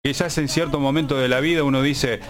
Quizás en cierto momento de la vida uno dice,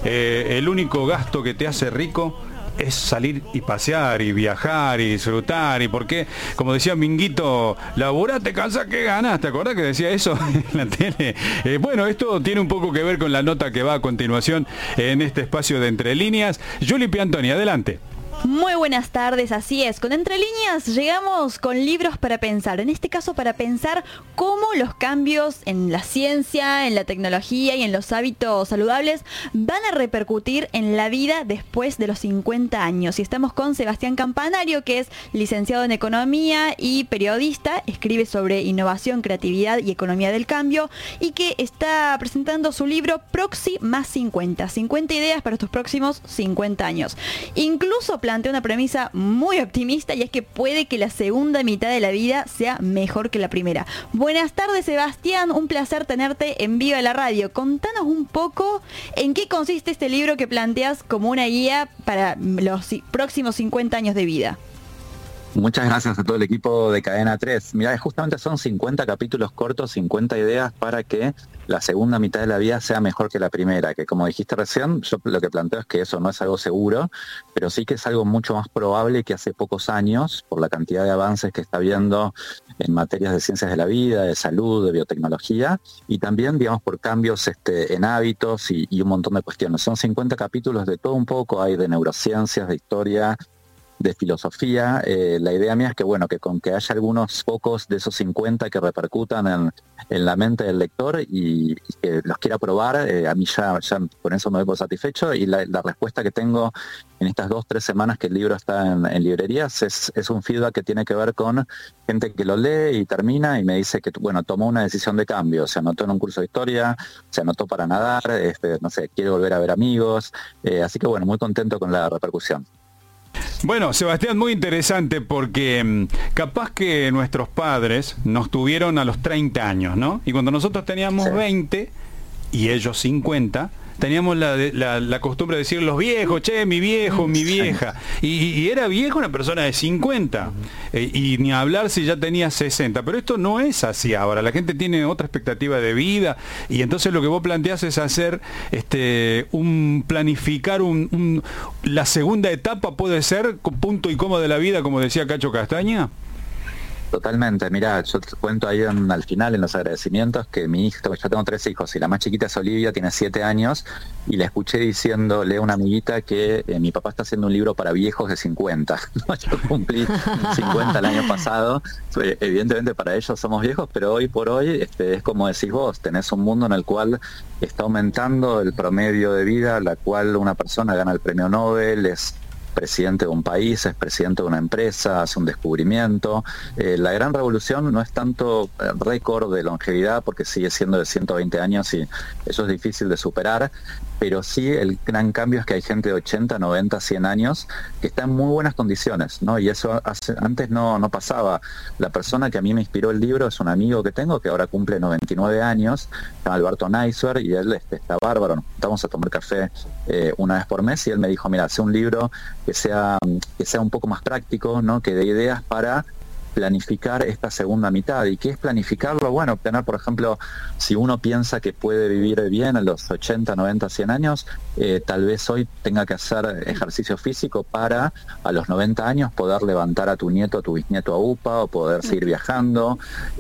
el único gasto que te hace rico es salir y pasear y viajar y disfrutar. Y porque, como decía Minguito, laburá, te cansás, que ganás. ¿Te acordás que decía eso en la tele? Bueno, esto tiene un poco que ver con la nota que va a continuación en este espacio de Entre Líneas. Juli Piantoni, adelante. Muy buenas tardes, así es. Con Entre Líneas llegamos con libros para pensar. En este caso, para pensar cómo los cambios en la ciencia, en la tecnología y en los hábitos saludables van a repercutir en la vida después de los 50 años. Y estamos con Sebastián Campanario, que es licenciado en Economía y periodista. Escribe sobre innovación, creatividad y economía del cambio. Y que está presentando su libro Proxy más 50. 50 ideas para tus próximos 50 años. Incluso plantea una premisa muy optimista, y es que puede que la segunda mitad de la vida sea mejor que la primera. Buenas tardes, Sebastián, un placer tenerte en vivo en la radio. Contanos un poco en qué consiste este libro que planteas como una guía para los próximos 50 años de vida. Muchas gracias a todo el equipo de Cadena 3. Mirá, justamente son 50 capítulos cortos, 50 ideas para que la segunda mitad de la vida sea mejor que la primera, que como dijiste recién, yo lo que planteo es que eso no es algo seguro, pero sí que es algo mucho más probable que hace pocos años, por la cantidad de avances que está habiendo en materias de ciencias de la vida, de salud, de biotecnología, y también, digamos, por cambios en hábitos y un montón de cuestiones. Son 50 capítulos de todo un poco, hay de neurociencias, de historia, de filosofía. La idea mía es que, bueno, que con que haya algunos pocos de esos 50 que repercutan en la mente del lector y que los quiera probar, a mí ya con eso me doy por satisfecho. Y la respuesta que tengo en estas 2-3 semanas que el libro está en librerías es un feedback que tiene que ver con gente que lo lee y termina y me dice que, bueno, tomó una decisión de cambio, se anotó en un curso de historia, se anotó para nadar, no sé, quiere volver a ver amigos, así que, bueno, muy contento con la repercusión. Bueno, Sebastián, muy interesante porque capaz que nuestros padres nos tuvieron a los 30 años, ¿no? Y cuando nosotros teníamos 20 y ellos 50, teníamos la costumbre de decir los viejos, che, mi viejo, mi vieja. Y era viejo una persona de 50. Y ni hablar si ya tenía 60. Pero esto no es así ahora. La gente tiene otra expectativa de vida. Y entonces lo que vos planteás es hacer planificar la segunda etapa, puede ser punto y coma de la vida, como decía Cacho Castaña. Totalmente, mirá, yo te cuento ahí al final en los agradecimientos que mi hijo, yo tengo 3 hijos y la más chiquita es Olivia, tiene 7 años y la escuché diciéndole a una amiguita que mi papá está haciendo un libro para viejos de 50. Yo cumplí 50 el año pasado, evidentemente para ellos somos viejos, pero hoy por hoy es como decís vos, tenés un mundo en el cual está aumentando el promedio de vida, la cual una persona gana el premio Nobel, es presidente de un país, es presidente de una empresa, hace un descubrimiento. La gran revolución no es tanto récord de longevidad, porque sigue siendo de 120 años y eso es difícil de superar, pero sí el gran cambio es que hay gente de 80, 90, 100 años que está en muy buenas condiciones, ¿no? Y eso antes no pasaba. La persona que a mí me inspiró el libro es un amigo que tengo que ahora cumple 99 años, se llama Alberto Neisser, y él está bárbaro, nos juntamos a tomar café una vez por mes y él me dijo, mira, hace un libro que sea un poco más práctico, ¿no? Que dé ideas para planificar esta segunda mitad. ¿Y qué es planificarlo? Bueno, tener, por ejemplo, si uno piensa que puede vivir bien a los 80, 90, 100 años, tal vez hoy tenga que hacer ejercicio físico para a los 90 años poder levantar a tu nieto, a tu bisnieto a UPA, o poder seguir viajando,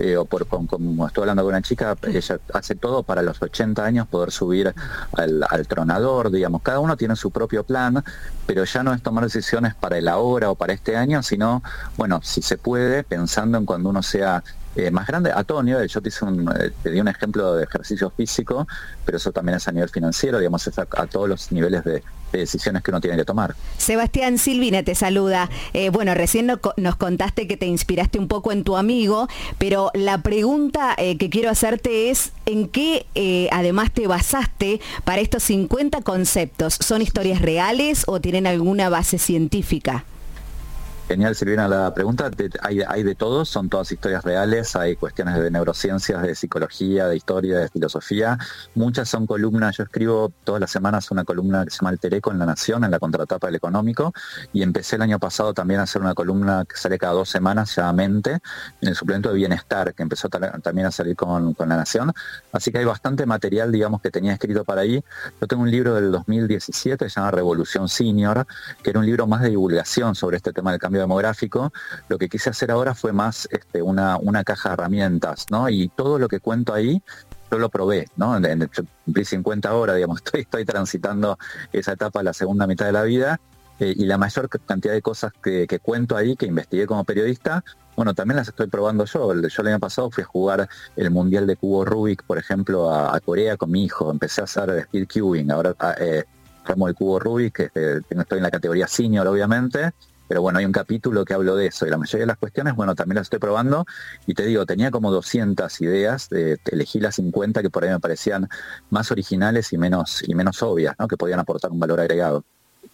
como estoy hablando con una chica, ella hace todo para los 80 años poder subir al tronador, digamos. Cada uno tiene su propio plan, pero ya no es tomar decisiones para el ahora o para este año, sino, bueno, si se puede, pensando en cuando uno sea más grande, a todo nivel. Yo te di un ejemplo de ejercicio físico, pero eso también es a nivel financiero, digamos, es a todos los niveles de decisiones que uno tiene que tomar. Sebastián, Silvina te saluda. Bueno, recién nos contaste que te inspiraste un poco en tu amigo, pero la pregunta que quiero hacerte es, ¿en qué además te basaste para estos 50 conceptos? ¿Son historias reales o tienen alguna base científica? Genial, Silvina, la pregunta. Hay de todo, son todas historias reales, hay cuestiones de neurociencias, de psicología, de historia, de filosofía. Muchas son columnas. Yo escribo todas las semanas una columna que se llama Alter Ego en La Nación, en la contratapa del Económico, y empecé el año pasado también a hacer una columna que sale cada 2 semanas, llamada Mente, en el suplemento de Bienestar, que empezó también a salir con La Nación. Así que hay bastante material, digamos, que tenía escrito para ahí. Yo tengo un libro del 2017 que se llama Revolución Senior, que era un libro más de divulgación sobre este tema del cambio demográfico. Lo que quise hacer ahora fue más una caja de herramientas, ¿no? Y todo lo que cuento ahí yo lo probé, ¿no? Yo cumplí 50 ahora, digamos, estoy transitando esa etapa, la segunda mitad de la vida, y la mayor cantidad de cosas que cuento ahí, que investigué como periodista, bueno, también las estoy probando yo. Yo el año pasado fui a jugar el Mundial de Cubo Rubik, por ejemplo, a Corea con mi hijo. Empecé a hacer speed cubing, ahora remo el cubo Rubik, estoy en la categoría senior, obviamente, pero bueno, hay un capítulo que hablo de eso, y la mayoría de las cuestiones, bueno, también las estoy probando, y te digo, tenía como 200 ideas, elegí las 50 que por ahí me parecían más originales y menos obvias, ¿no? Que podían aportar un valor agregado.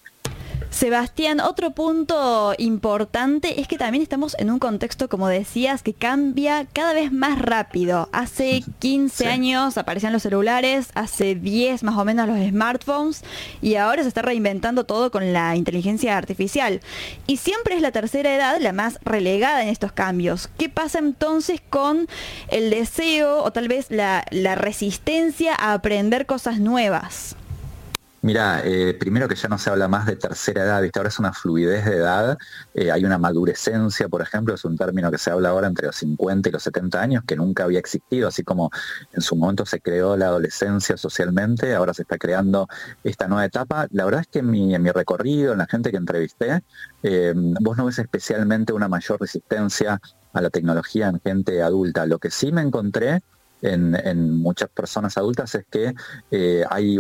Sebastián, otro punto importante es que también estamos en un contexto, como decías, que cambia cada vez más rápido. Hace 15 años aparecían los celulares, hace 10 más o menos los smartphones, y ahora se está reinventando todo con la inteligencia artificial. Y siempre es la tercera edad la más relegada en estos cambios. ¿Qué pasa entonces con el deseo o tal vez la resistencia a aprender cosas nuevas? Mira, primero que ya no se habla más de tercera edad, ¿viste? Ahora es una fluidez de edad, hay una madurecencia, por ejemplo, es un término que se habla ahora entre los 50 y los 70 años, que nunca había existido, así como en su momento se creó la adolescencia socialmente, ahora se está creando esta nueva etapa. La verdad es que en mi recorrido, en la gente que entrevisté, vos no ves especialmente una mayor resistencia a la tecnología en gente adulta. Lo que sí me encontré en muchas personas adultas es que hay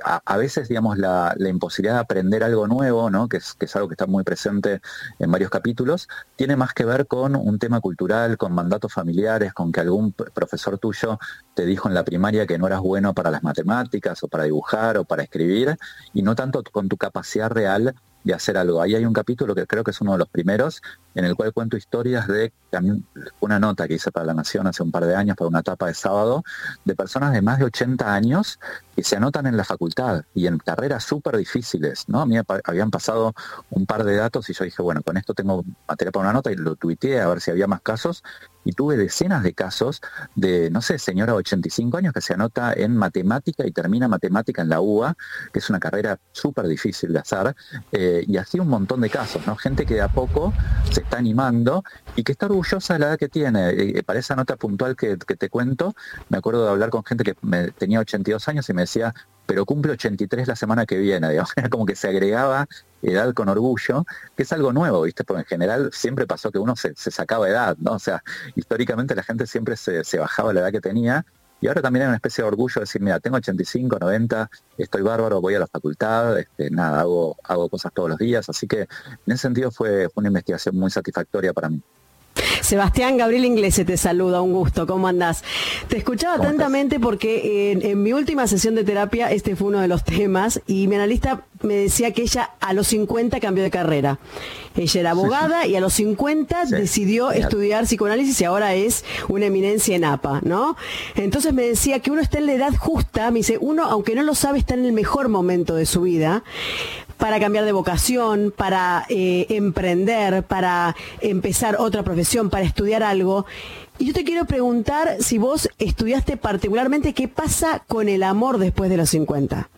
a veces, digamos, la imposibilidad de aprender algo nuevo, ¿no? que es algo que está muy presente en varios capítulos, tiene más que ver con un tema cultural, con mandatos familiares, con que algún profesor tuyo te dijo en la primaria que no eras bueno para las matemáticas o para dibujar o para escribir, y no tanto con tu capacidad real de hacer algo. Ahí hay un capítulo que creo que es uno de los primeros, en el cual cuento historias de también una nota que hice para La Nación hace un par de años, para una etapa de sábado, de personas de más de 80 años que se anotan en la facultad y en carreras súper difíciles, ¿no? A mí habían pasado un par de datos y yo dije, bueno, con esto tengo material para una nota, y lo tuiteé a ver si había más casos, y tuve decenas de casos de, no sé, señora de 85 años que se anota en matemática y termina matemática en la UBA, que es una carrera súper difícil de hacer, y así un montón de casos, ¿no? Gente que de a poco se está animando y que está orgullosa de la edad que tiene. Para esa nota puntual que te cuento, me acuerdo de hablar con gente que tenía 82 años y me decía, pero cumple 83 la semana que viene, digamos. Era como que se agregaba edad con orgullo, que es algo nuevo, ¿viste? Porque en general siempre pasó que uno se sacaba edad, ¿no? O sea, históricamente la gente siempre se bajaba la edad que tenía, y ahora también hay una especie de orgullo de decir, mira, tengo 85, 90, estoy bárbaro, voy a la facultad, nada, hago cosas todos los días, así que en ese sentido fue una investigación muy satisfactoria para mí. Sebastián, Gabriel Inglese te saluda, un gusto, ¿cómo andás? Te escuchaba atentamente porque en mi última sesión de terapia este fue uno de los temas, y mi analista me decía que ella a los 50 cambió de carrera. Ella era abogada y a los 50 decidió estudiar psicoanálisis y ahora es una eminencia en APA, ¿no? Entonces me decía que uno está en la edad justa, me dice, uno, aunque no lo sabe, está en el mejor momento de su vida para cambiar de vocación, para emprender, para empezar otra profesión, para estudiar algo. Y yo te quiero preguntar si vos estudiaste particularmente qué pasa con el amor después de los 50.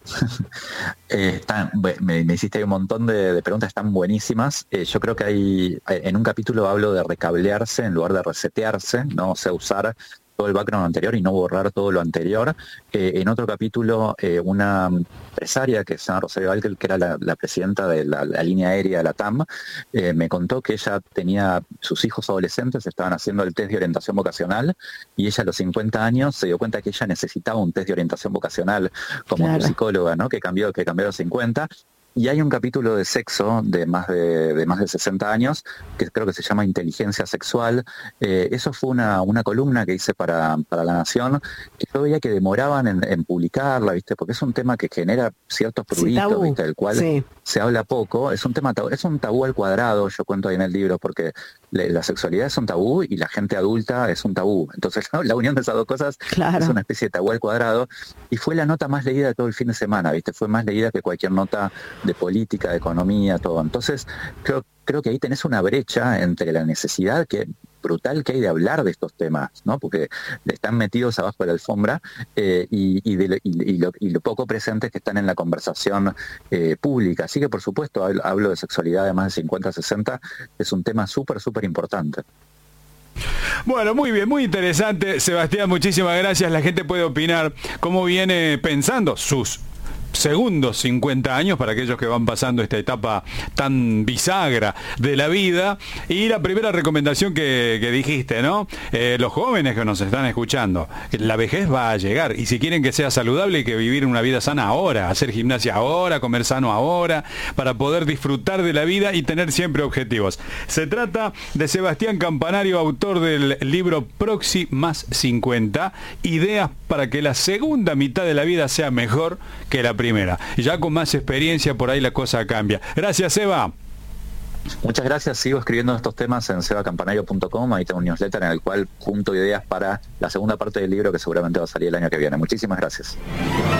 Me hiciste un montón de preguntas, están buenísimas. Yo creo que en un capítulo hablo de recablearse en lugar de resetearse, ¿no? O sea, usar todo el background anterior y no borrar todo lo anterior. En otro capítulo, una empresaria que se llama Rosario Valkel, que era la presidenta de la línea aérea de la TAM, me contó que ella tenía, sus hijos adolescentes estaban haciendo el test de orientación vocacional, y ella a los 50 años se dio cuenta que ella necesitaba un test de orientación vocacional como psicóloga, ¿no? que cambió a los 50. Y hay un capítulo de sexo de más de 60 años, que creo que se llama Inteligencia Sexual. Eso fue una columna que hice para La Nación, que yo veía que demoraban en publicarla, ¿viste? Porque es un tema que genera ciertos pruritos, sí, ¿viste? Del cual se habla poco. Es un tema es un tabú al cuadrado, yo cuento ahí en el libro, porque la sexualidad es un tabú y la gente adulta es un tabú. Entonces la unión de esas dos cosas es una especie de tabú al cuadrado. Y fue la nota más leída de todo el fin de semana, ¿viste? Fue más leída que cualquier nota de política, de economía, todo. Entonces creo que ahí tenés una brecha entre la necesidad brutal que hay de hablar de estos temas, ¿no? Porque están metidos abajo de la alfombra y lo poco presentes que están en la conversación pública. Así que, por supuesto, hablo de sexualidad de más de 50, 60, es un tema súper importante. Bueno, muy bien, muy interesante. Sebastián, muchísimas gracias. La gente puede opinar cómo viene pensando sus segundos 50 años para aquellos que van pasando esta etapa tan bisagra de la vida. Y la primera recomendación que dijiste, ¿no? Los jóvenes que nos están escuchando, la vejez va a llegar y si quieren que sea saludable hay que vivir una vida sana ahora, hacer gimnasia ahora, comer sano ahora, para poder disfrutar de la vida y tener siempre objetivos. Se trata de Sebastián Campanario, autor del libro Proxy más 50, ideas para que la segunda mitad de la vida sea mejor que la primera. Y ya con más experiencia por ahí la cosa cambia. Gracias, Seba. Muchas gracias. Sigo escribiendo estos temas en sebacampanario.com. Ahí tengo un newsletter en el cual junto ideas para la segunda parte del libro que seguramente va a salir el año que viene. Muchísimas gracias.